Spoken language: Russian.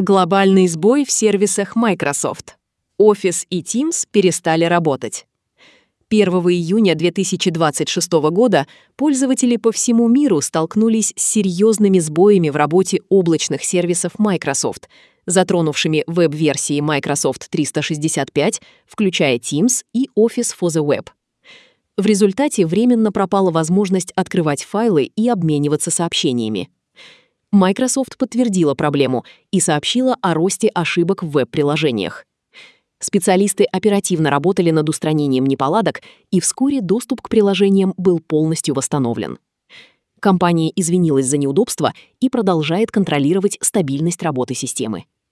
Глобальный сбой в сервисах Microsoft. Office и Teams перестали работать. 1 июня 2026 года пользователи по всему миру столкнулись с серьезными сбоями в работе облачных сервисов Microsoft, затронувшими веб-версии Microsoft 365, включая Teams и Office for the Web. В результате временно пропала возможность открывать файлы и обмениваться сообщениями. Microsoft подтвердила проблему и сообщила о росте ошибок в веб-приложениях. Специалисты оперативно работали над устранением неполадок, и вскоре доступ к приложениям был полностью восстановлен. Компания извинилась за неудобства и продолжает контролировать стабильность работы системы.